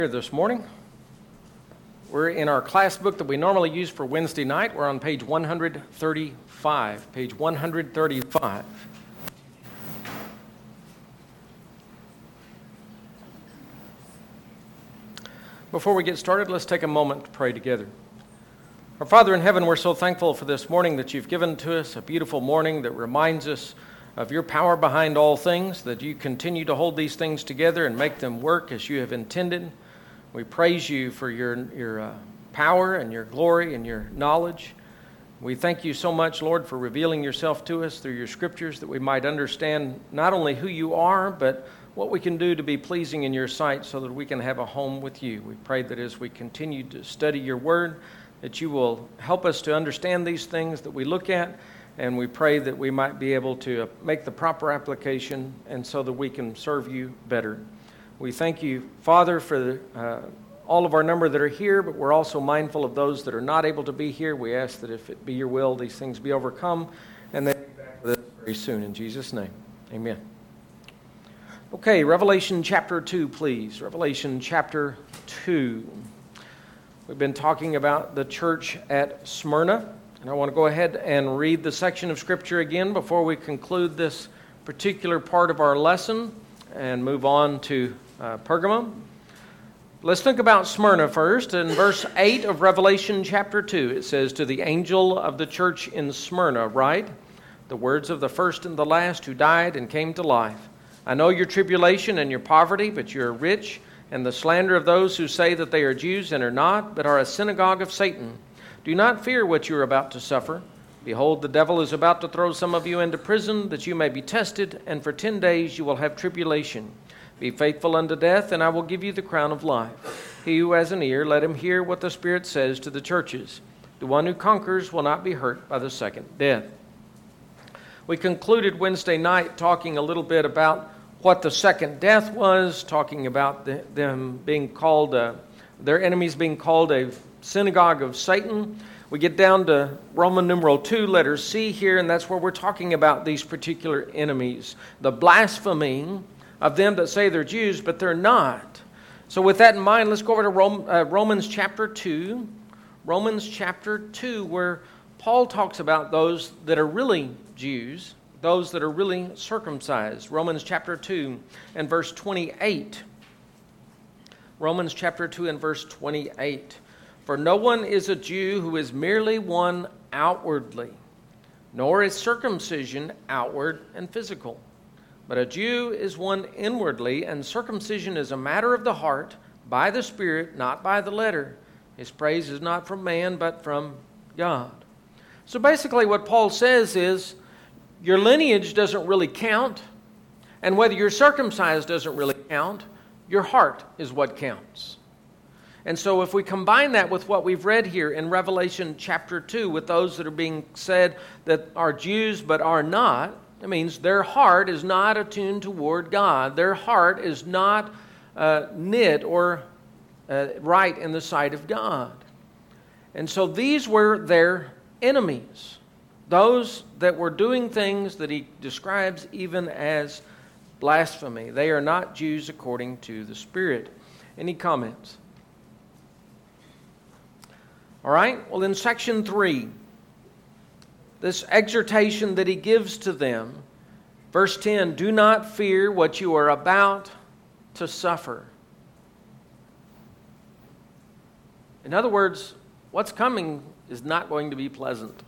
Here this morning. We're in our class book that we normally use for Wednesday night. We're on page 135. Page 135. Before we get started, let's take a moment to pray together. Our Father in heaven, we're so thankful for this morning that you've given to us, a beautiful morning that reminds us of your power behind all things, that you continue to hold these things together and make them work as you have intended. We praise you for your power and your glory and your knowledge. We thank you so much, Lord, for revealing yourself to us through your scriptures, that we might understand not only who you are, but what we can do to be pleasing in your sight so that we can have a home with you. We pray that as we continue to study your word, that you will help us to understand these things that we look at, and we pray that we might be able to make the proper application and so that we can serve you better. We thank you, Father, for all of our number that are here, but we're also mindful of those that are not able to be here. We ask that if it be your will, these things be overcome, and they be back with us very soon. In Jesus' name, amen. Okay, Revelation chapter 2, please. Revelation chapter 2. We've been talking about the church at Smyrna, and I want to go ahead and read the section of Scripture again before we conclude this particular part of our lesson and move on to Pergamum. Let's think about Smyrna first. In verse 8 of Revelation chapter 2, it says, "To the angel of the church in Smyrna write, the words of the first and the last who died and came to life. I know your tribulation and your poverty, but you are rich, and the slander of those who say that they are Jews and are not, but are a synagogue of Satan. Do not fear what you are about to suffer. Behold, the devil is about to throw some of you into prison, that you may be tested, and for 10 days you will have tribulation. Be faithful unto death, and I will give you the crown of life. He who has an ear, let him hear what the Spirit says to the churches. The one who conquers will not be hurt by the second death." We concluded Wednesday night talking a little bit about what the second death was, talking about them being called, their enemies being called a synagogue of Satan. We get down to Roman numeral 2, letter C here, and that's where we're talking about these particular enemies. The blaspheming of them that say they're Jews, but they're not. So with that in mind, let's go over to Romans chapter 2. Romans chapter 2, where Paul talks about those that are really Jews, those that are really circumcised. Romans chapter 2 and verse 28. Romans chapter 2 and verse 28. "For no one is a Jew who is merely one outwardly, nor is circumcision outward and physical. But a Jew is one inwardly, and circumcision is a matter of the heart, by the Spirit, not by the letter. His praise is not from man, but from God." So basically what Paul says is, your lineage doesn't really count, and whether you're circumcised doesn't really count. Your heart is what counts. And so if we combine that with what we've read here in Revelation chapter 2, with those that are being said that are Jews but are not, it means their heart is not attuned toward God. Their heart is not knit or right in the sight of God. And so these were their enemies, those that were doing things that he describes even as blasphemy. They are not Jews according to the Spirit. Any comments? All right, well, in section 3, this exhortation that he gives to them, verse 10, "Do not fear what you are about to suffer." In other words, what's coming is not going to be pleasant.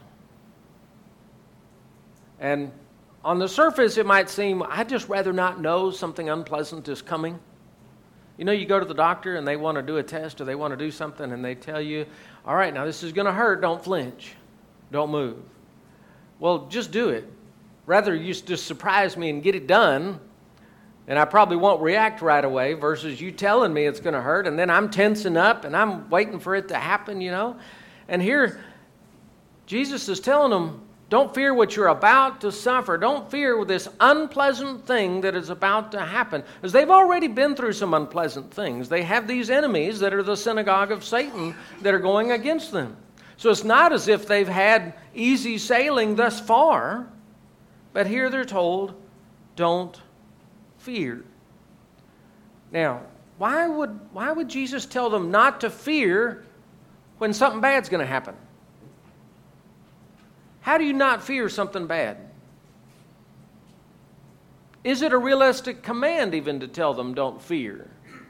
And on the surface, it might seem, I'd just rather not know something unpleasant is coming. You know, you go to the doctor and they want to do a test or they want to do something and they tell you, all right, now this is going to hurt. Don't flinch. Don't move. Well, just do it. Rather, you just surprise me and get it done, and I probably won't react right away, versus you telling me it's going to hurt, and then I'm tensing up and I'm waiting for it to happen, you know. And here, Jesus is telling them, don't fear what you're about to suffer. Don't fear this unpleasant thing that is about to happen. Because they've already been through some unpleasant things. They have these enemies that are the synagogue of Satan that are going against them. So it's not as if they've had easy sailing thus far. But here they're told, don't fear. Now, why would Jesus tell them not to fear when something bad's going to happen? How do you not fear something bad? Is it a realistic command even to tell them don't fear?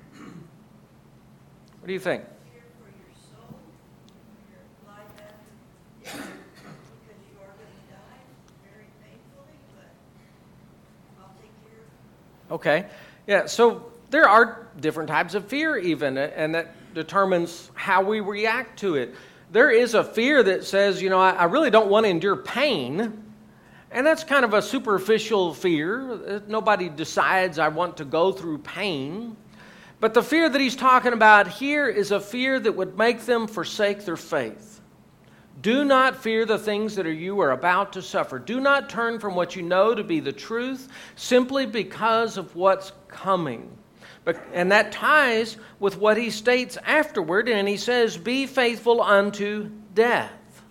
What do you think? Fear for your soul, your life after death, because you are going to die very painfully, but I'll take care of it. Okay. Yeah, so there are different types of fear even, and that determines how we react to it. There is a fear that says, I really don't want to endure pain. And that's kind of a superficial fear. Nobody decides I want to go through pain. But the fear that he's talking about here is a fear that would make them forsake their faith. Do not fear the things that you are about to suffer. Do not turn from what you know to be the truth simply because of what's coming. And that ties with what he states afterward, and he says, be faithful unto death.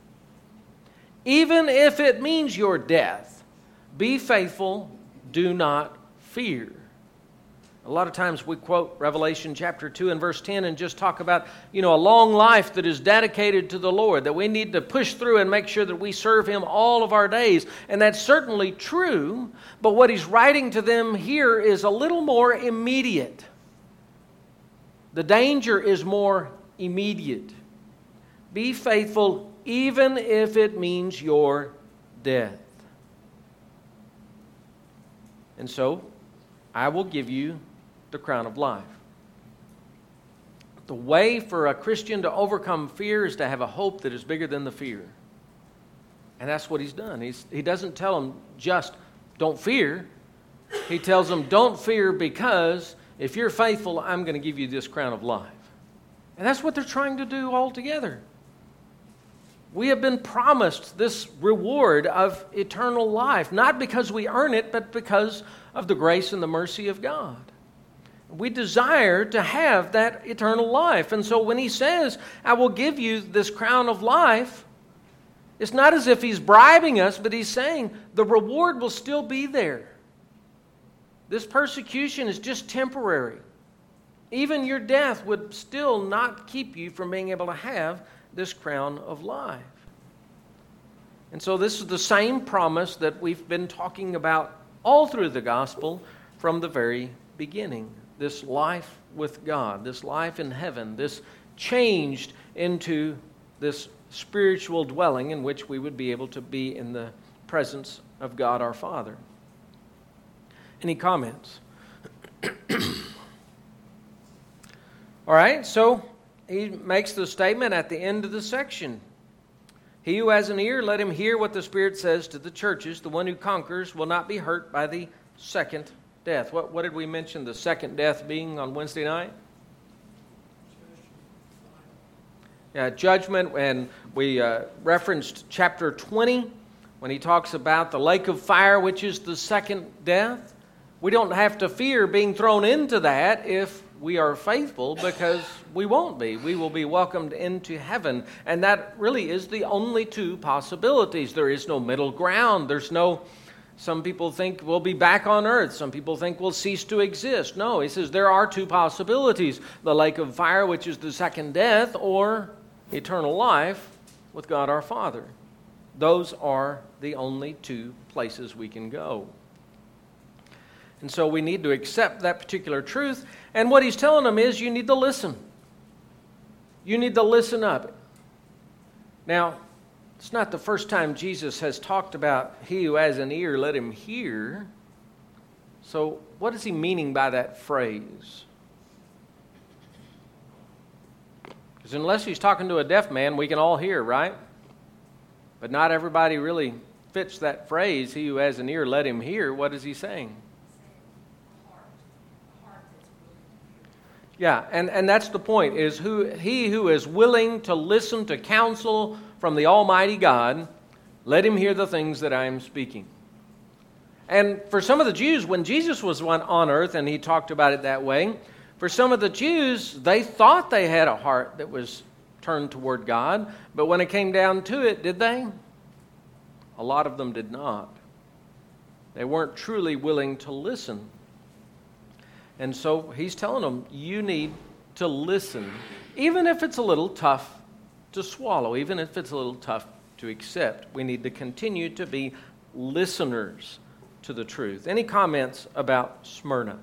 Even if it means your death, be faithful, do not fear. A lot of times we quote Revelation chapter 2 and verse 10 and just talk about, a long life that is dedicated to the Lord, that we need to push through and make sure that we serve Him all of our days. And that's certainly true, but what he's writing to them here is a little more immediate. The danger is more immediate. Be faithful even if it means your death. And so, I will give you the crown of life. The way for a Christian to overcome fear is to have a hope that is bigger than the fear. And that's what he's done. He doesn't tell them just, don't fear. He tells them, don't fear because if you're faithful, I'm going to give you this crown of life. And that's what they're trying to do altogether. We have been promised this reward of eternal life, not because we earn it, but because of the grace and the mercy of God. We desire to have that eternal life. And so when he says, I will give you this crown of life, it's not as if he's bribing us, but he's saying the reward will still be there. This persecution is just temporary. Even your death would still not keep you from being able to have this crown of life. And so this is the same promise that we've been talking about all through the gospel from the very beginning. This life with God, this life in heaven, this changed into this spiritual dwelling in which we would be able to be in the presence of God our Father. Any comments? All right, so he makes the statement at the end of the section. He who has an ear, let him hear what the Spirit says to the churches. The one who conquers will not be hurt by the second death. What did we mention the second death being on Wednesday night? Yeah, judgment. And we referenced chapter 20 when he talks about the lake of fire, which is the second death. We don't have to fear being thrown into that if we are faithful, because we won't be. We will be welcomed into heaven. And that really is the only two possibilities. There is no middle ground. Some people think we'll be back on earth. Some people think we'll cease to exist. No, he says there are two possibilities. The lake of fire, which is the second death, or eternal life with God our Father. Those are the only two places we can go. And so we need to accept that particular truth. And what he's telling them is you need to listen. You need to listen up. Now, it's not the first time Jesus has talked about he who has an ear, let him hear. So what is he meaning by that phrase? Because unless he's talking to a deaf man, we can all hear, right? But not everybody really fits that phrase, he who has an ear, let him hear. What is he saying? Yeah, and that's the point, is he who is willing to listen to counsel from the Almighty God, let him hear the things that I am speaking. And for some of the Jews, when Jesus was on earth and he talked about it that way, for some of the Jews, they thought they had a heart that was turned toward God, but when it came down to it, did they? A lot of them did not. They weren't truly willing to listen. And so he's telling them, you need to listen, even if it's a little tough to swallow, even if it's a little tough to accept. We need to continue to be listeners to the truth. Any comments about Smyrna?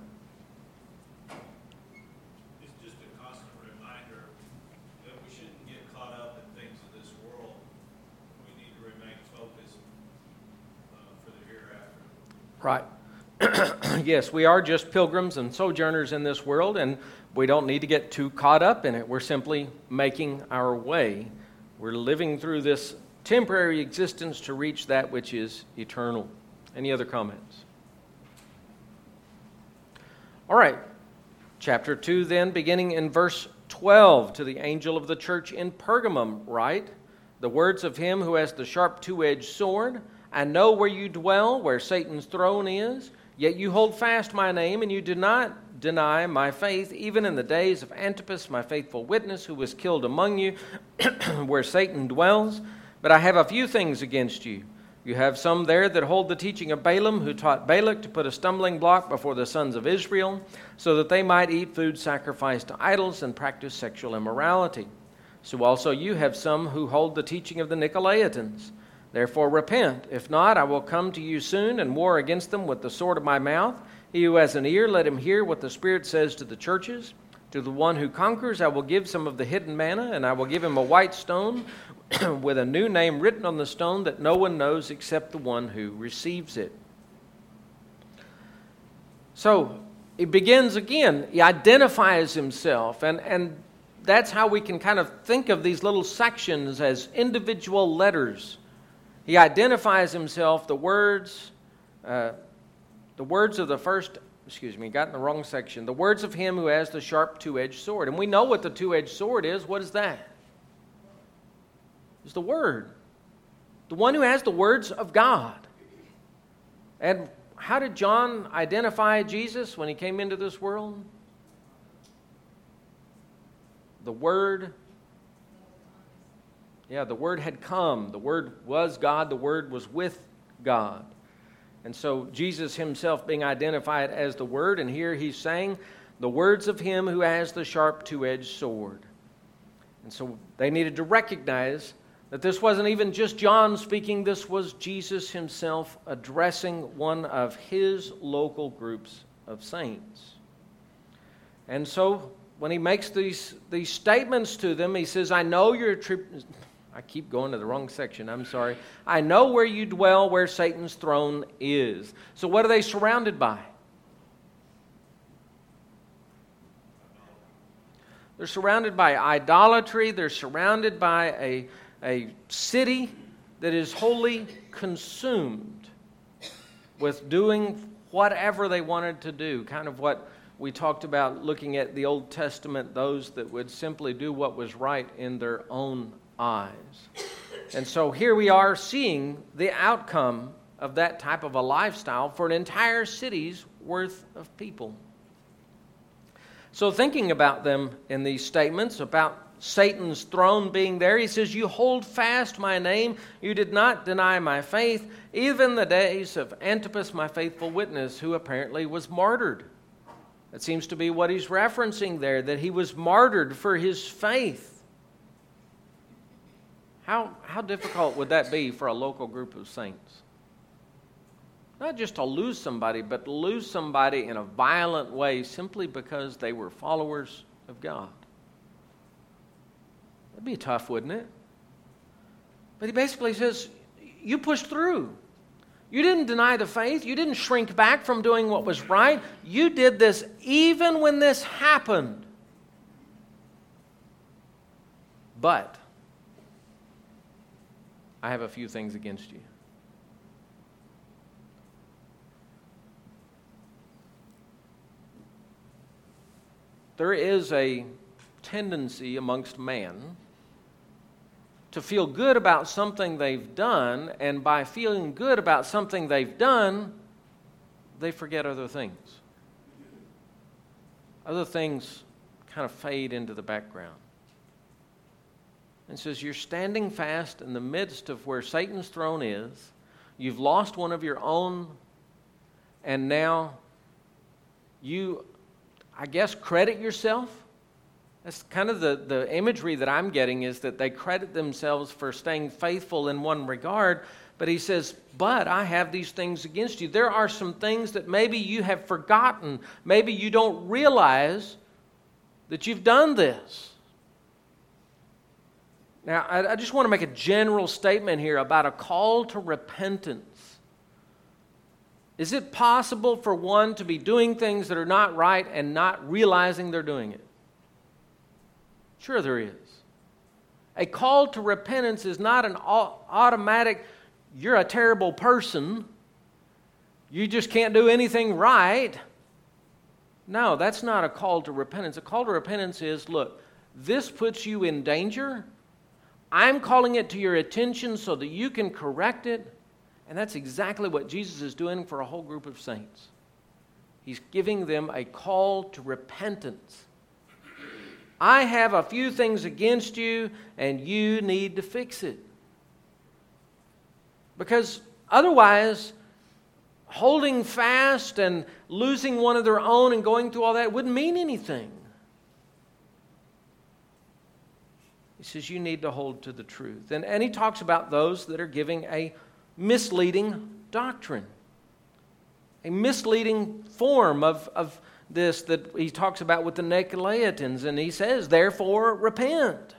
It's just a constant reminder that we shouldn't get caught up in things of this world. We need to remain focused for the hereafter. Right. Yes, we are just pilgrims and sojourners in this world, and we don't need to get too caught up in it. We're simply making our way. We're living through this temporary existence to reach that which is eternal. Any other comments? All right. Chapter 2 then, beginning in verse 12, to the angel of the church in Pergamum, write, the words of him who has the sharp two-edged sword. I know where you dwell, where Satan's throne is, yet you hold fast my name, and you do not deny my faith, even in the days of Antipas, my faithful witness, who was killed among you, where Satan dwells. But I have a few things against you. You have some there that hold the teaching of Balaam, who taught Balak to put a stumbling block before the sons of Israel, so that they might eat food sacrificed to idols and practice sexual immorality. So also you have some who hold the teaching of the Nicolaitans. Therefore repent. If not, I will come to you soon and war against them with the sword of my mouth. He who has an ear, let him hear what the Spirit says to the churches. To the one who conquers, I will give some of the hidden manna, and I will give him a white stone with a new name written on the stone that no one knows except the one who receives it. So he begins again. He identifies himself, and that's how we can kind of think of these little sections as individual letters. He identifies himself, the words of the first, got in the wrong section. The words of him who has the sharp two-edged sword. And we know what the two-edged sword is. What is that? It's the Word. The one who has the words of God. And how did John identify Jesus when he came into this world? The Word. Yeah, the Word had come. The Word was God. The Word was with God. And so Jesus himself being identified as the Word, and here he's saying the words of him who has the sharp two-edged sword. And so they needed to recognize that this wasn't even just John speaking, this was Jesus himself addressing one of his local groups of saints. And so when he makes these statements to them, he says, I know your I keep going to the wrong section, I'm sorry. I know where you dwell, where Satan's throne is. So what are they surrounded by? They're surrounded by idolatry. They're surrounded by a city that is wholly consumed with doing whatever they wanted to do. Kind of what we talked about looking at the Old Testament, those that would simply do what was right in their own eyes. And so here we are seeing the outcome of that type of a lifestyle for an entire city's worth of people. So thinking about them in these statements, about Satan's throne being there, he says, you hold fast my name, you did not deny my faith, even the days of Antipas, my faithful witness, who apparently was martyred. That seems to be what he's referencing there, that he was martyred for his faith. How difficult would that be for a local group of saints? Not just to lose somebody, but to lose somebody in a violent way simply because they were followers of God. That'd be tough, wouldn't it? But he basically says, you pushed through. You didn't deny the faith. You didn't shrink back from doing what was right. You did this even when this happened. But I have a few things against you. There is a tendency amongst man to feel good about something they've done, and by feeling good about something they've done, they forget other things. Other things kind of fade into the background. And says, you're standing fast in the midst of where Satan's throne is. You've lost one of your own, and now you I guess, credit yourself. That's kind of the imagery that I'm getting, is that they credit themselves for staying faithful in one regard. But he says, but I have these things against you. There are some things that maybe you have forgotten. Maybe you don't realize that you've done this. Now, I just want to make a general statement here about a call to repentance. Is it possible for one to be doing things that are not right and not realizing they're doing it? Sure there is. A call to repentance is not an automatic, you're a terrible person, you just can't do anything right. No, that's not a call to repentance. A call to repentance is, look, this puts you in danger. I'm calling it to your attention so that you can correct it. And that's exactly what Jesus is doing for a whole group of saints. He's giving them a call to repentance. I have a few things against you, and you need to fix it. Because otherwise, holding fast and losing one of their own and going through all that wouldn't mean anything. He says you need to hold to the truth. And he talks about those that are giving a misleading doctrine, a misleading form of this that he talks about with the Nicolaitans. And he says, therefore, repent.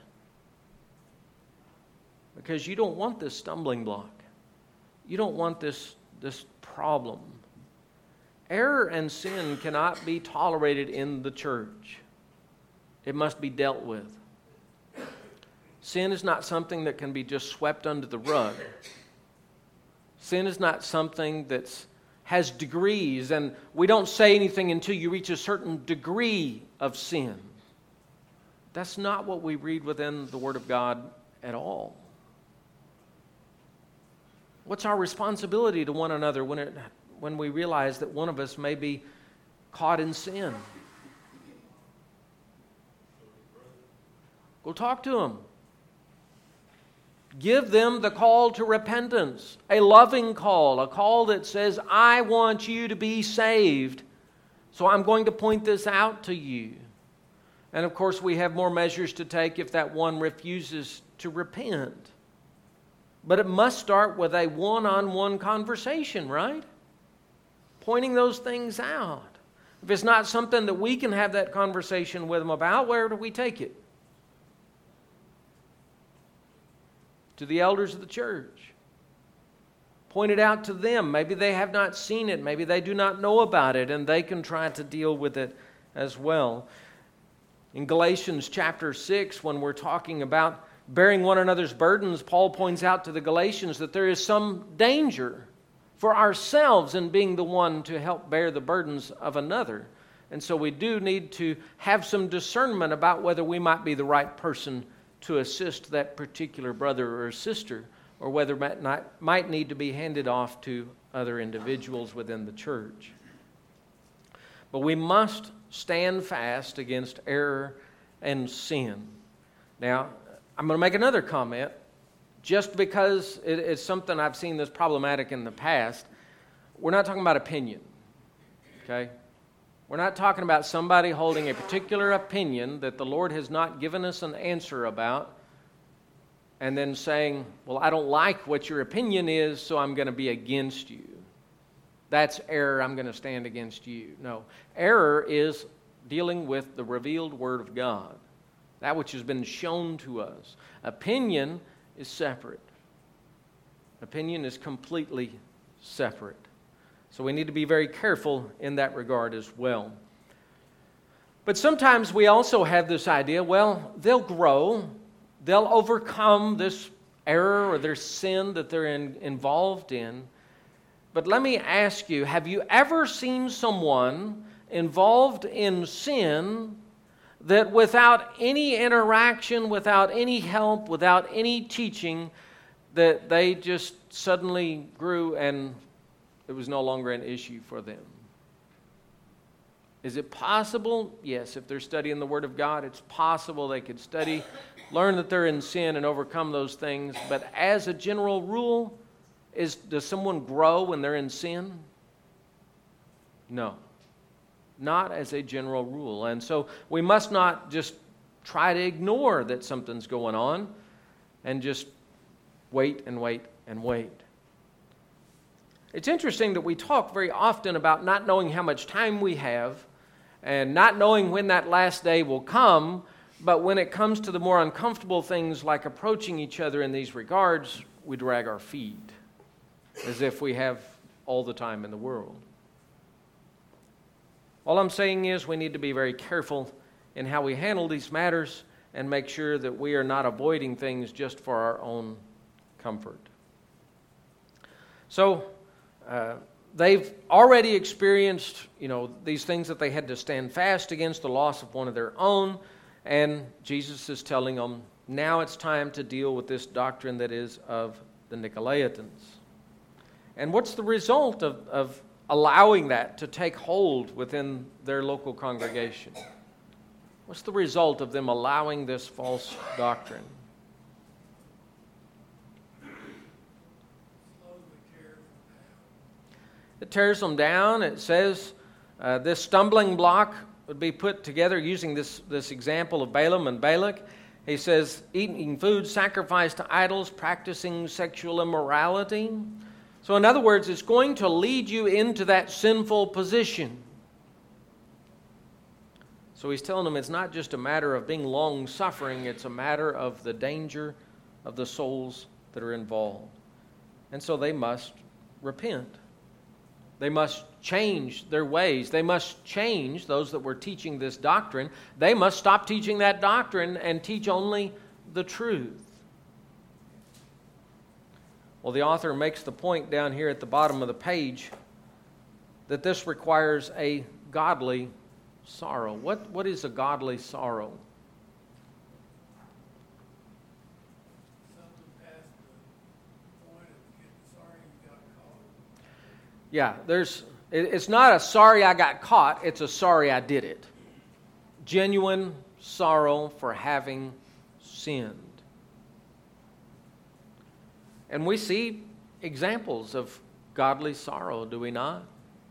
Because you don't want this stumbling block. You don't want this problem. Error and sin cannot be tolerated in the church. It must be dealt with. Sin is not something that can be just swept under the rug. Sin is not something that has degrees, and we don't say anything until you reach a certain degree of sin. That's not what we read within the Word of God at all. What's our responsibility to one another when we realize that one of us may be caught in sin? Go talk to them. Give them the call to repentance, a loving call, a call that says, I want you to be saved, so I'm going to point this out to you. And of course, we have more measures to take if that one refuses to repent. But it must start with a one-on-one conversation, right? Pointing those things out. If it's not something that we can have that conversation with them about, where do we take it? To the elders of the church. Point it out to them. Maybe they have not seen it. Maybe they do not know about it, and they can try to deal with it as well. In Galatians chapter 6, when we're talking about bearing one another's burdens, Paul points out to the Galatians that there is some danger for ourselves in being the one to help bear the burdens of another. And so we do need to have some discernment about whether we might be the right person to assist that particular brother or sister, or whether it might need to be handed off to other individuals within the church. But we must stand fast against error and sin. Now, I'm going to make another comment. Just because it's something I've seen that's problematic in the past, we're not talking about opinion, okay? We're not talking about somebody holding a particular opinion that the Lord has not given us an answer about and then saying, well, I don't like what your opinion is, so I'm going to be against you. That's error. I'm going to stand against you. No. Error is dealing with the revealed Word of God, that which has been shown to us. Opinion is separate. Opinion is completely separate. So we need to be very careful in that regard as well. But sometimes we also have this idea, well, they'll grow, they'll overcome this error or their sin that they're involved in. But let me ask you, have you ever seen someone involved in sin that without any interaction, without any help, without any teaching, that they just suddenly grew and it was no longer an issue for them? Is it possible? Yes, if they're studying the Word of God, it's possible they could study, learn that they're in sin and overcome those things. But as a general rule, does someone grow when they're in sin? No. not as a general rule. And so we must not just try to ignore that something's going on and just wait and wait and wait. It's interesting that we talk very often about not knowing how much time we have and not knowing when that last day will come, but when it comes to the more uncomfortable things like approaching each other in these regards, we drag our feet as if we have all the time in the world. All I'm saying is we need to be very careful in how we handle these matters and make sure that we are not avoiding things just for our own comfort. So, they've already experienced, these things that they had to stand fast against, the loss of one of their own, and Jesus is telling them, now it's time to deal with this doctrine that is of the Nicolaitans. And what's the result of allowing that to take hold within their local congregation? What's the result of them allowing this false doctrine? It tears them down. It says this stumbling block would be put together using this example of Balaam and Balak. He says, eating food sacrificed to idols, practicing sexual immorality. So in other words, it's going to lead you into that sinful position. So he's telling them it's not just a matter of being long-suffering, it's a matter of the danger of the souls that are involved. And so they must repent. They must change their ways. They must change, those that were teaching this doctrine, they must stop teaching that doctrine and teach only the truth. Well, the author makes the point down here at the bottom of the page that this requires a godly sorrow. What is a godly sorrow? Yeah, it's not a sorry I got caught, it's a sorry I did it. Genuine sorrow for having sinned. And we see examples of godly sorrow, do we not?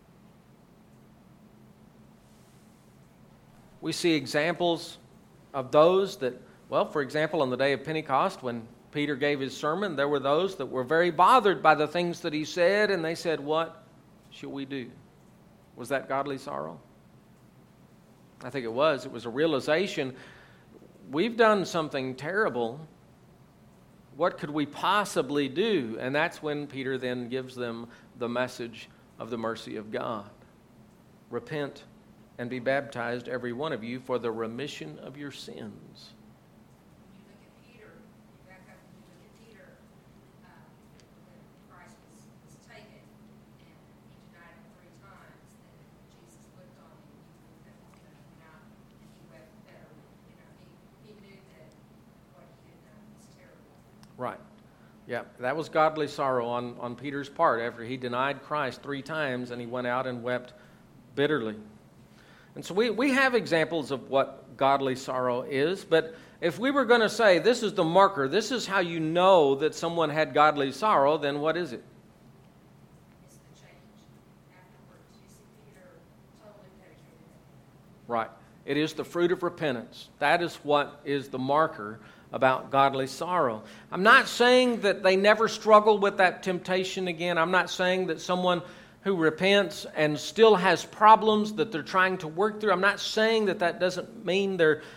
We see examples of those that, for example, on the day of Pentecost, when Peter gave his sermon, there were those that were very bothered by the things that he said, and they said, what shall we do? Was that godly sorrow? I think it was. It was a realization, we've done something terrible. What could we possibly do? And that's when Peter then gives them the message of the mercy of God. Repent and be baptized, every one of you, for the remission of your sins. When you look at Peter, you back up and you look at Peter, when Christ was taken and he denied him 3 times, then Jesus looked on him and he wept bitterly. He knew that what he had done was terrible. Right. Yeah, that was godly sorrow on Peter's part after he denied Christ 3 times and he went out and wept bitterly. And so we have examples of what godly sorrow is, but if we were going to say this is the marker, this is how you know that someone had godly sorrow, then what is it? It's the change afterwards. You see Peter totally penetrated it. Right. It is the fruit of repentance. That is what is the marker about godly sorrow. I'm not saying that they never struggle with that temptation again. I'm not saying that someone who repents and still has problems that they're trying to work through. I'm not saying that doesn't mean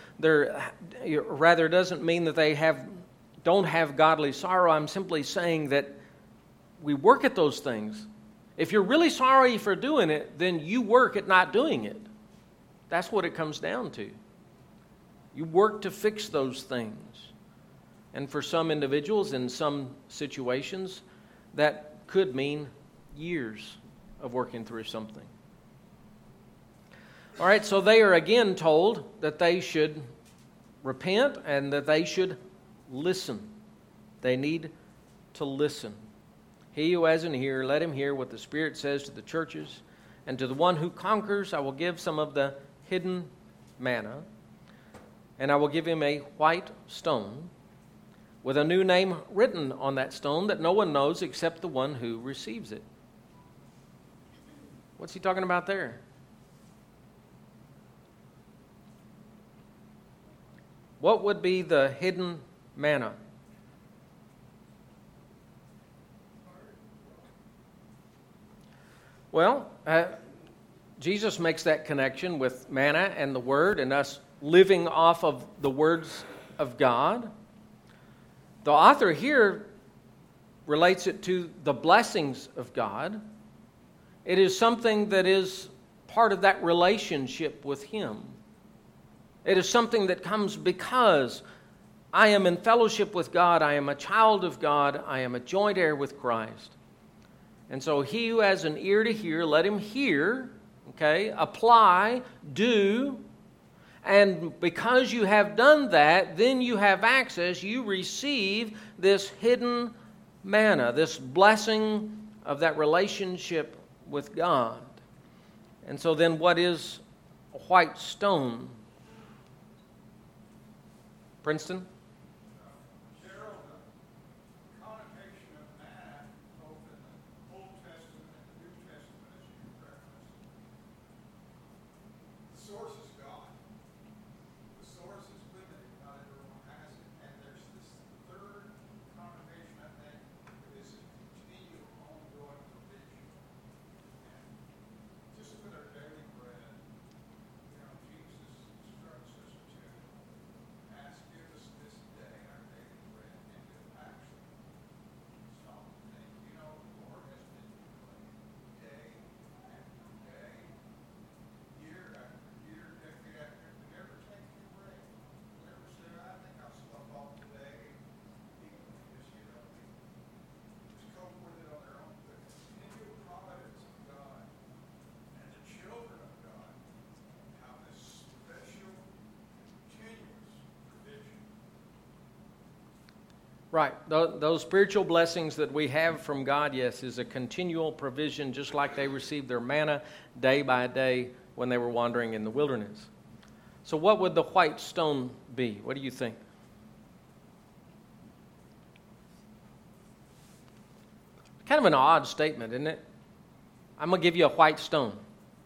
doesn't mean that they don't have godly sorrow. I'm simply saying that we work at those things. If you're really sorry for doing it, then you work at not doing it. That's what it comes down to. You work to fix those things. And for some individuals in some situations, that could mean years of working through something. All right, so they are again told that they should repent and that they should listen. They need to listen. He who has an ear, let him hear what the Spirit says to the churches. And to the one who conquers, I will give some of the hidden manna, and I will give him a white stone with a new name written on that stone that no one knows except the one who receives it. What's he talking about there? What would be the hidden manna? Well, Jesus makes that connection with manna and the Word and us living off of the words of God. The author here relates it to the blessings of God. It is something that is part of that relationship with Him. It is something that comes because I am in fellowship with God, I am a child of God, I am a joint heir with Christ. And so he who has an ear to hear, let him hear, okay, apply, do, and because you have done that, then you have access, you receive this hidden manna, this blessing of that relationship with God. And so then what is a white stone? Princeton? Gerald, the connotation of manna, both in the Old Testament and the New Testament, as you referenced, the source is God. The source is limited, not everyone has it. And there's this third connotation, I think, that is a continual, ongoing provision. And just with our daily bread, Jesus instructs us to ask, give us this day our daily bread, and to actually stop and think, the Lord has been good day after day, year after year, decade after, to never take any break. Never said, I think I'll slough off today, even just, just cope with it on their own. But the continual providence of God and the children of God have this special, continuous provision. Right. Those spiritual blessings that we have from God, yes, is a continual provision, just like they received their manna day by day when they were wandering in the wilderness. So what would the white stone be? What do you think? Kind of an odd statement, isn't it? I'm going to give you a white stone.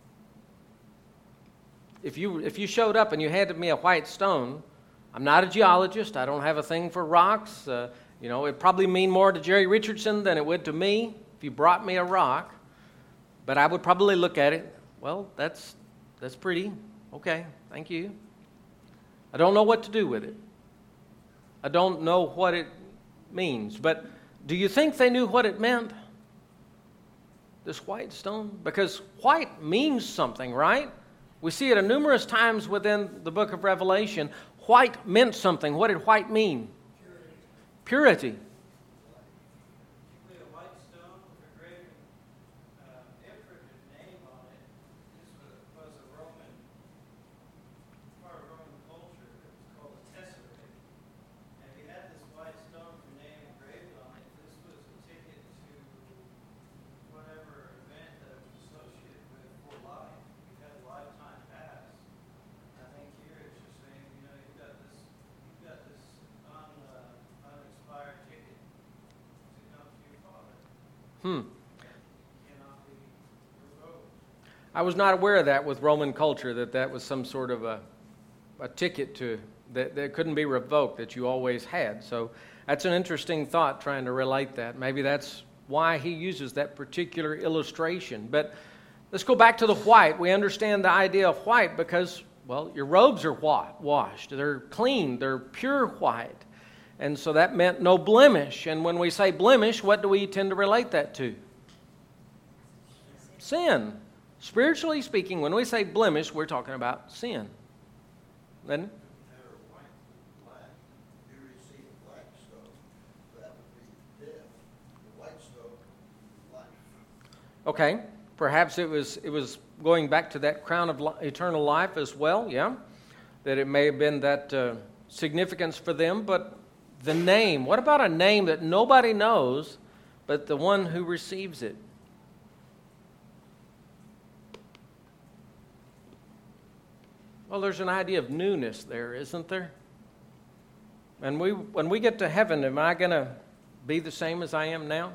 If you showed up and you handed me a white stone, I'm not a geologist. I don't have a thing for rocks. It'd probably mean more to Jerry Richardson than it would to me if you brought me a rock. But I would probably look at it. Well, that's pretty. Okay, thank you. I don't know what to do with it. I don't know what it means. But do you think they knew what it meant? This white stone? Because white means something, right? We see it numerous times within the book of Revelation. White meant something. What did white mean? Purity. A white stone with a graven imprinted name on it. This was a Roman, part of Roman culture. It was called a tesseract. And if you had this white stone with your name engraved on it, this was a ticket to whatever event that it was associated with for life. You had a lifetime pass. I think here it's just saying, you've got this unexpired ticket to come to your Father. Cannot be revoked. I was not aware of that with Roman culture, that was some sort of a ticket to that couldn't be revoked, that you always had. So that's an interesting thought, trying to relate that. Maybe that's why he uses that particular illustration. But let's go back to the white. We understand the idea of white because, well, your robes are washed. They're clean. They're pure white. And so that meant no blemish. And when we say blemish, what do we tend to relate that to? Sin. Spiritually speaking, when we say blemish, we're talking about sin. Isn't it? White and black, you receive a black stone, that would be death. The white stone, life. Okay. Perhaps it was going back to that crown of eternal life as well, yeah? That it may have been that significance for them, but the name, what about a name that nobody knows but the one who receives it? Well, there's an idea of newness there, isn't there? And when we get to heaven, am I going to be the same as I am now?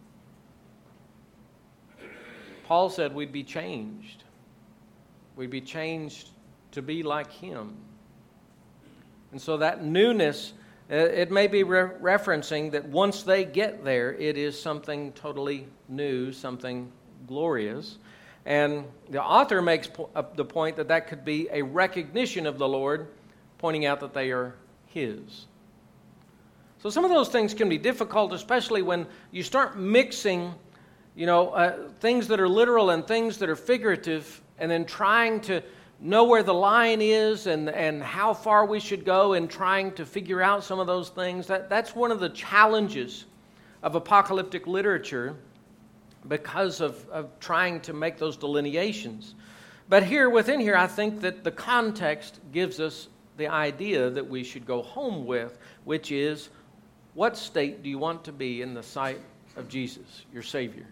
Paul said we'd be changed. We'd be changed to be like him. And so that newness, it may be referencing that once they get there, it is something totally new, something glorious. And the author makes the point that that could be a recognition of the Lord, pointing out that they are His. So some of those things can be difficult, especially when you start mixing, things that are literal and things that are figurative, and then trying to know where the line is and how far we should go in trying to figure out some of those things. That's one of the challenges of apocalyptic literature, because of trying to make those delineations. But within here, I think that the context gives us the idea that we should go home with, which is, what state do you want to be in the sight of Jesus, your Savior?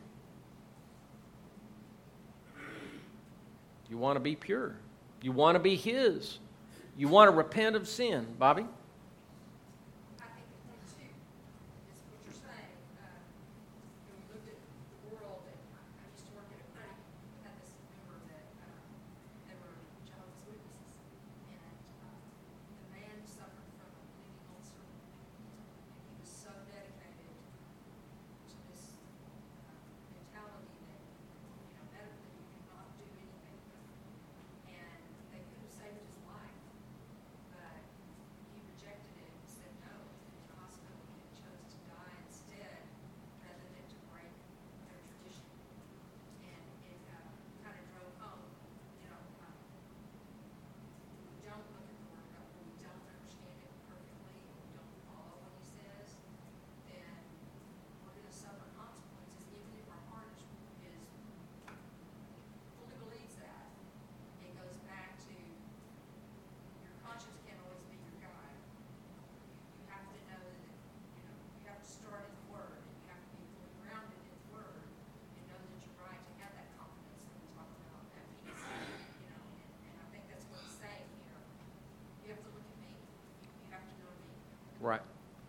You want to be pure. You want to be His. You want to repent of sin. Bobby? I think too, is what you're saying. When we looked at the world, and I used to work at a clinic, had this member that they were Jehovah's Witnesses, and the man suffered from a bleeding ulcer, and he was so dedicated to this mentality that, medically you cannot do anything with it. And they could have saved his life, but he rejected it and said no in the hospital, and chose to die instead rather than to break their tradition. And it kind of drove home, we don't look at the Word of God, when we don't understand it perfectly, and we don't follow what He says, then we're going to suffer consequences, even if our heart is fully believes that. It goes back to your conscience can't always be your guide. You have to know that you have to start in the Word, and you have to be fully grounded in the Word, and know that you're right to have that confidence that we talk about, that peace. And I think that's what he's saying here. You have to look at me. You have to know me. Right.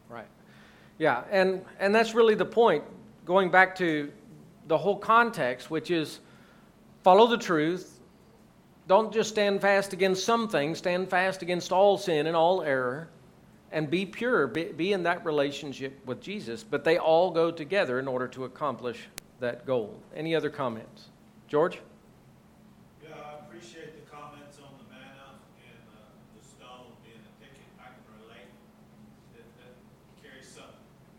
Yeah, and that's really the point, going back to the whole context, which is follow the truth. Don't just stand fast against some things. Stand fast against all sin and all error, and be pure. Be in that relationship with Jesus. But they all go together in order to accomplish that goal. Any other comments? George? Yeah, I appreciate the comments on the manna and the stone being a ticket. I can relate. That carries some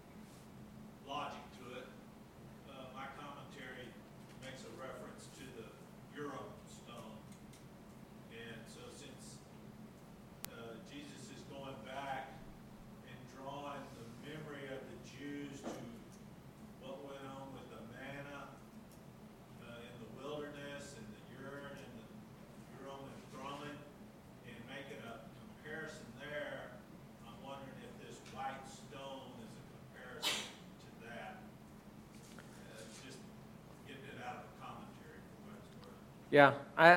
logic to it. My commentary makes a reference to the Urim stone. And so since Jesus is going back and drawing the memory of the Jews to what went on with the manna in the wilderness and the urine and the Urim and Thummim, and making a comparison there, I'm wondering if this white stone is a comparison to that. Just getting it out of the commentary for what it's worth. Yeah,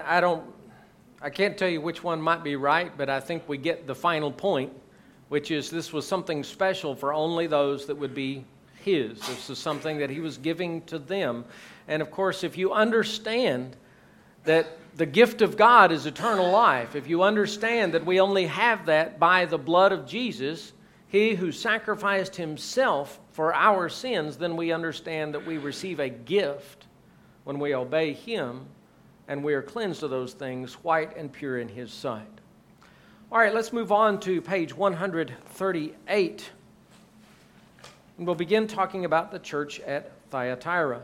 I can't tell you which one might be right, but I think we get the final point, which is this was something special for only those that would be His. This is something that He was giving to them. And of course, if you understand that the gift of God is eternal life, if you understand that we only have that by the blood of Jesus, He who sacrificed Himself for our sins, then we understand that we receive a gift when we obey Him, and we are cleansed of those things, white and pure in His sight. All right, let's move on to page 138. And we'll begin talking about the church at Thyatira.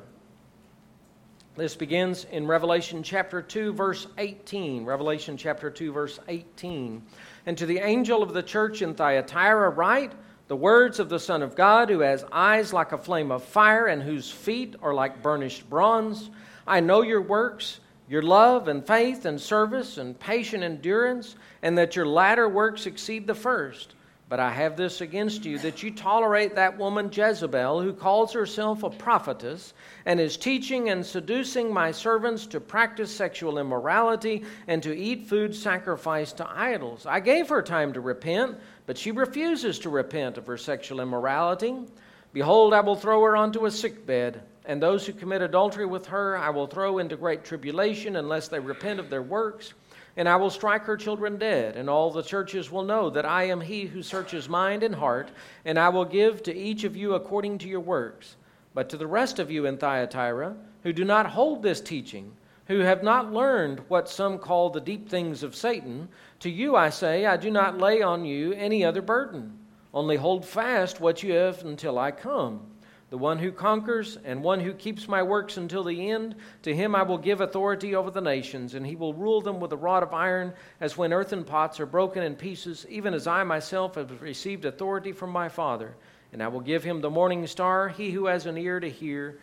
This begins in Revelation chapter 2, verse 18. Revelation chapter 2, verse 18. And to the angel of the church in Thyatira write, the words of the Son of God, who has eyes like a flame of fire and whose feet are like burnished bronze. I know your works, your love and faith and service and patient endurance, and that your latter works exceed the first. But I have this against you, that you tolerate that woman Jezebel, who calls herself a prophetess, and is teaching and seducing my servants to practice sexual immorality and to eat food sacrificed to idols. I gave her time to repent, but she refuses to repent of her sexual immorality. Behold, I will throw her onto a sickbed, and those who commit adultery with her I will throw into great tribulation unless they repent of their works. and I will strike her children dead, and all the churches will know that I am he who searches mind and heart, and I will give to each of you according to your works. But to the rest of you in Thyatira, who do not hold this teaching, who have not learned what some call the deep things of Satan, to you I say, I do not lay on you any other burden. Only hold fast what you have until I come. The one who conquers and one who keeps my works until the end, to him I will give authority over the nations, and he will rule them with a rod of iron, as when earthen pots are broken in pieces, even as I myself have received authority from my Father. And I will give him the morning star. He who has an ear, let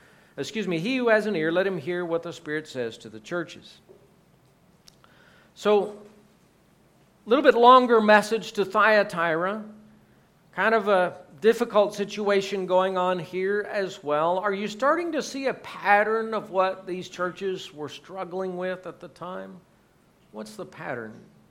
him hear what the Spirit says to the churches. So, a little bit longer message to Thyatira. Kind of a difficult situation going on here as well. Are you starting to see a pattern of what these churches were struggling with at the time? What's the pattern?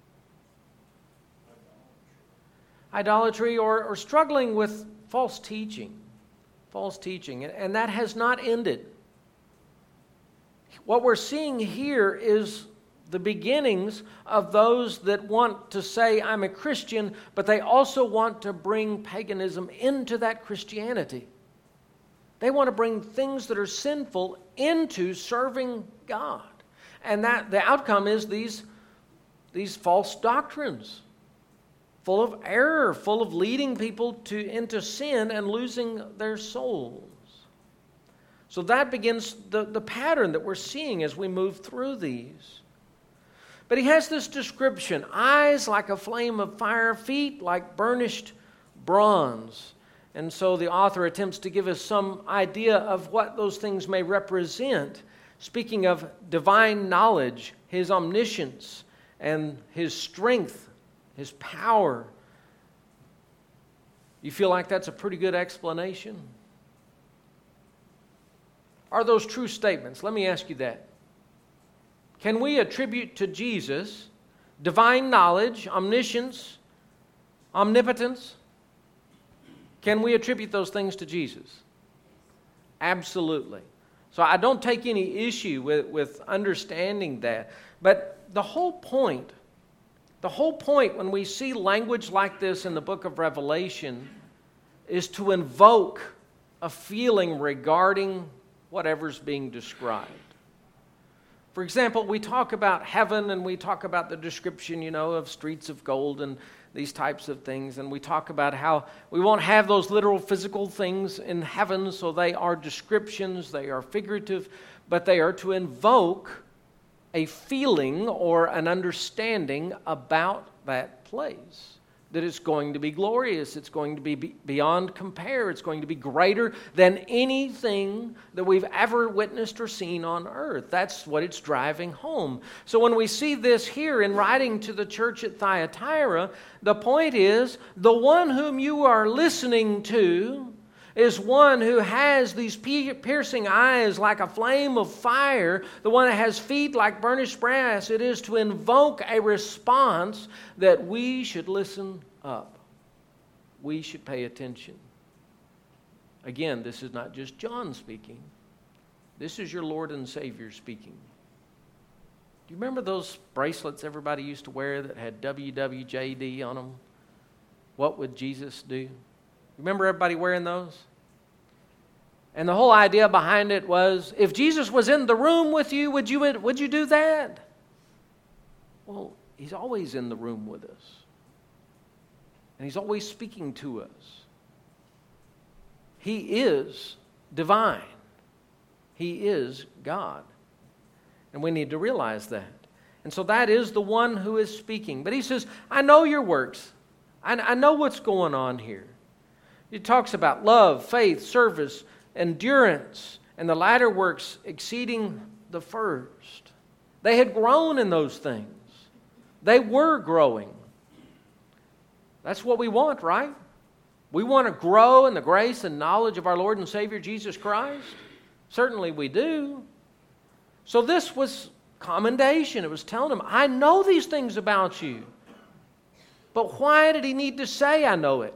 Idolatry or struggling with false teaching. False teaching. And that has not ended. What we're seeing here is the beginnings of those that want to say, I'm a Christian, but they also want to bring paganism into that Christianity. They want to bring things that are sinful into serving God. And that the outcome is these false doctrines, full of error, full of leading people into sin and losing their souls. So that begins the pattern that we're seeing as we move through these. But he has this description: eyes like a flame of fire, feet like burnished bronze. And so the author attempts to give us some idea of what those things may represent, speaking of divine knowledge, his omniscience, and his strength, his power. You feel like that's a pretty good explanation? Are those true statements? Let me ask you that. Can we attribute to Jesus divine knowledge, omniscience, omnipotence? Can we attribute those things to Jesus? Absolutely. So I don't take any issue with understanding that. But the whole point when we see language like this in the book of Revelation is to invoke a feeling regarding whatever's being described. For example, we talk about heaven and we talk about the description, of streets of gold and these types of things. And we talk about how we won't have those literal physical things in heaven, so they are descriptions, they are figurative, but they are to invoke a feeling or an understanding about that place. That it's going to be glorious, it's going to be beyond compare, it's going to be greater than anything that we've ever witnessed or seen on earth. That's what it's driving home. So when we see this here in writing to the church at Thyatira, the point is, the one whom you are listening to is one who has these piercing eyes like a flame of fire, the one that has feet like burnished brass. It is to invoke a response that we should listen up. We should pay attention. Again, this is not just John speaking. This is your Lord and Savior speaking. Do you remember those bracelets everybody used to wear that had WWJD on them? What would Jesus do? Remember everybody wearing those? And the whole idea behind it was, if Jesus was in the room with you, would you do that? Well, he's always in the room with us. And he's always speaking to us. He is divine. He is God. And we need to realize that. And so that is the one who is speaking. But he says, I know your works. I know what's going on here. It talks about love, faith, service, endurance, and the latter works exceeding the first. They had grown in those things. They were growing. That's what we want, right? We want to grow in the grace and knowledge of our Lord and Savior Jesus Christ. Certainly we do. So this was commendation. It was telling them, I know these things about you. But why did he need to say, I know it?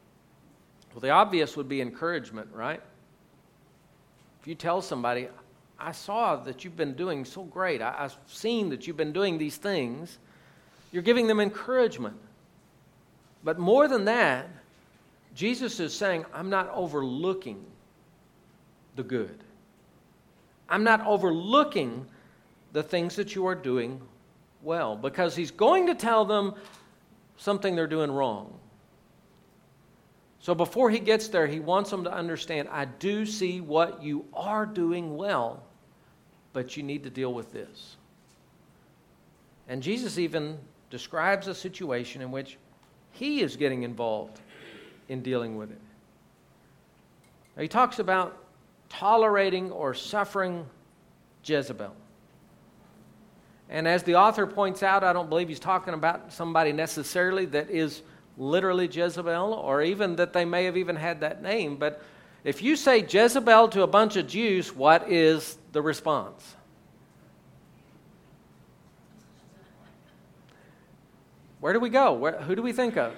Well, the obvious would be encouragement, right? If you tell somebody, I saw that you've been doing so great. I've seen that you've been doing these things. You're giving them encouragement. But more than that, Jesus is saying, I'm not overlooking the good. I'm not overlooking the things that you are doing well, because he's going to tell them something they're doing wrong. So before he gets there, he wants them to understand, I do see what you are doing well, but you need to deal with this. And Jesus even describes a situation in which he is getting involved in dealing with it. Now, he talks about tolerating or suffering Jezebel. And as the author points out, I don't believe he's talking about somebody necessarily that is literally Jezebel, or even that they may have even had that name. But if you say Jezebel to a bunch of Jews, what is the response? Where do we go? Who do we think of?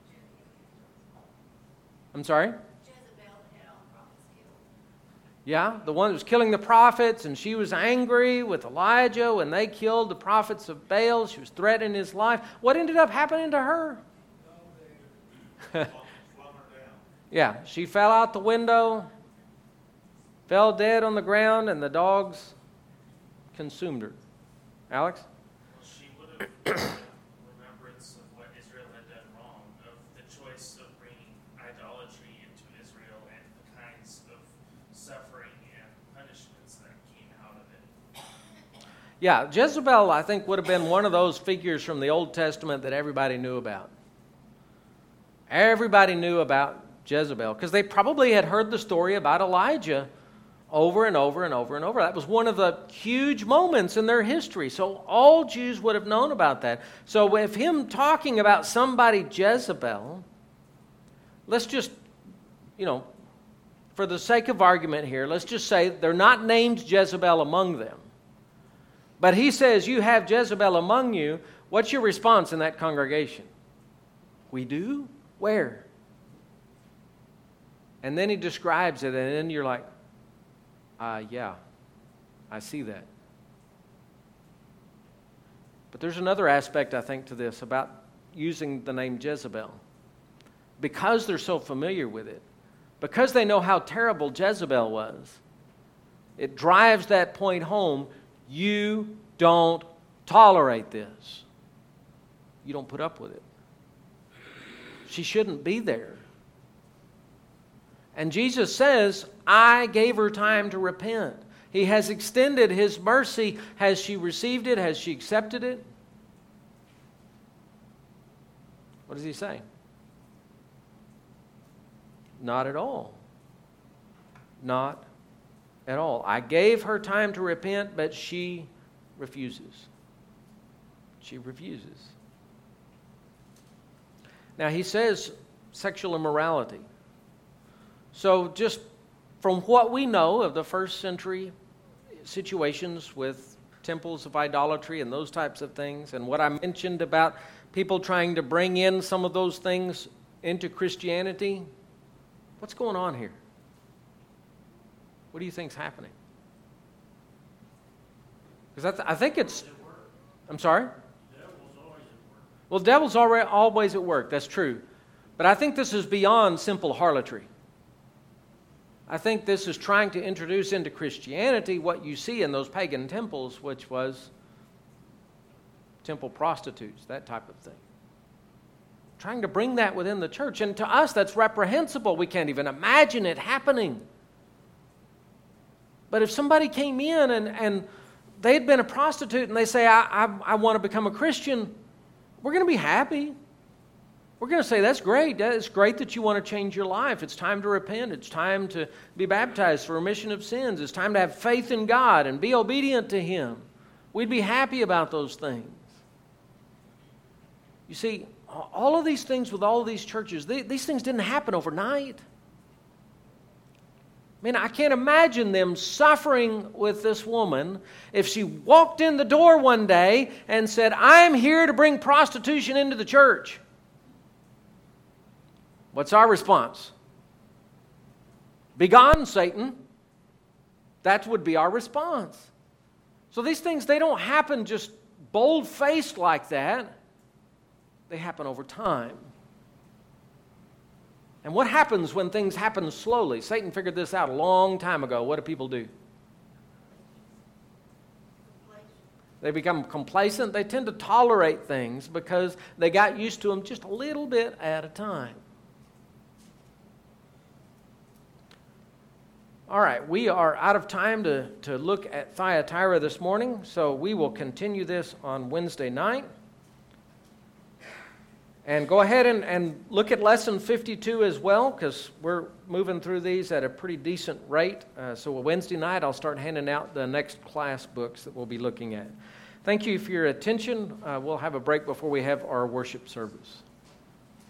I'm sorry? Jezebel had all the prophets killed. Yeah, the one that was killing the prophets, and she was angry with Elijah when they killed the prophets of Baal. She was threatening his life. What ended up happening to her? Flung her down. Yeah, she fell out the window, fell dead on the ground, and the dogs consumed her. Alex? Well, she would have remembrance of what Israel had done wrong, of the choice of bringing idolatry into Israel and the kinds of suffering and punishments that came out of it. Yeah, Jezebel, I think, would have been one of those figures from the Old Testament that everybody knew about. Everybody knew about Jezebel because they probably had heard the story about Elijah over and over and over and over. That was one of the huge moments in their history. So all Jews would have known about that. So with him talking about somebody Jezebel, let's just, for the sake of argument here, let's just say they're not named Jezebel among them. But he says, you have Jezebel among you. What's your response in that congregation? We do? Where? And then he describes it, and then you're like, yeah, I see that. But there's another aspect, I think, to this about using the name Jezebel. Because they're so familiar with it, because they know how terrible Jezebel was, it drives that point home. You don't tolerate this. You don't put up with it. She shouldn't be there. And Jesus says, I gave her time to repent. He has extended his mercy. Has she received it? Has she accepted it? What does he say? Not at all. Not at all. I gave her time to repent, but she refuses. She refuses. Now, he says sexual immorality. So just from what we know of the first century situations with temples of idolatry and those types of things, and what I mentioned about people trying to bring in some of those things into Christianity, what's going on here? What do you think's happening? Because I think it's... I'm sorry? Well, the devil's always at work. That's true. But I think this is beyond simple harlotry. I think this is trying to introduce into Christianity what you see in those pagan temples, which was temple prostitutes, that type of thing. Trying to bring that within the church. And to us, that's reprehensible. We can't even imagine it happening. But if somebody came in and they had been a prostitute and they say, I want to become a Christian, we're going to be happy. We're going to say, that's great. It's great that you want to change your life. It's time to repent. It's time to be baptized for remission of sins. It's time to have faith in God and be obedient to Him. We'd be happy about those things. You see, all of these things with all of these churches, these things didn't happen overnight. I mean, I can't imagine them suffering with this woman if she walked in the door one day and said, I'm here to bring prostitution into the church. What's our response? Begone, Satan. That would be our response. So these things, they don't happen just bold-faced like that. They happen over time. And what happens when things happen slowly? Satan figured this out a long time ago. What do people do? They become complacent. They tend to tolerate things because they got used to them just a little bit at a time. All right, we are out of time to look at Thyatira this morning, so we will continue this on Wednesday night. And go ahead and look at Lesson 52 as well, because we're moving through these at a pretty decent rate. So Wednesday night, I'll start handing out the next class books that we'll be looking at. Thank you for your attention. We'll have a break before we have our worship service.